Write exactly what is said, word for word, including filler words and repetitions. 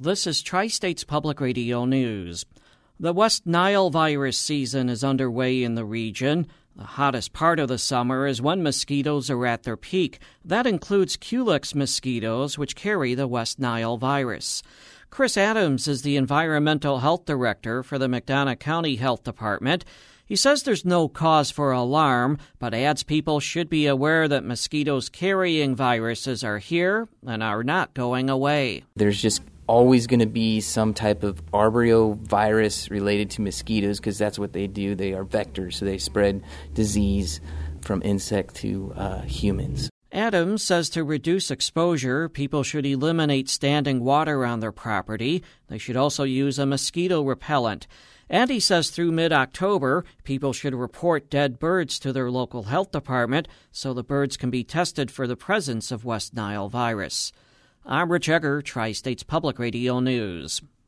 This is Tri-States Public Radio News. The West Nile virus season is underway in the region. The hottest part of the summer is when mosquitoes are at their peak. That includes Culex mosquitoes, which carry the West Nile virus. Chris Adams is the Environmental Health Director for the McDonough County Health Department. He says there's no cause for alarm, but adds people should be aware that mosquitoes carrying viruses are here and are not going away. There's just always going to be some type of arboreovirus related to mosquitoes because that's what they do. They are vectors, so they spread disease from insect to uh, humans. Adams says to reduce exposure, people should eliminate standing water on their property. They should also use a mosquito repellent. And he says through mid-October, people should report dead birds to their local health department so the birds can be tested for the presence of West Nile virus. I'm Rich Egger, Tri-States Public Radio News.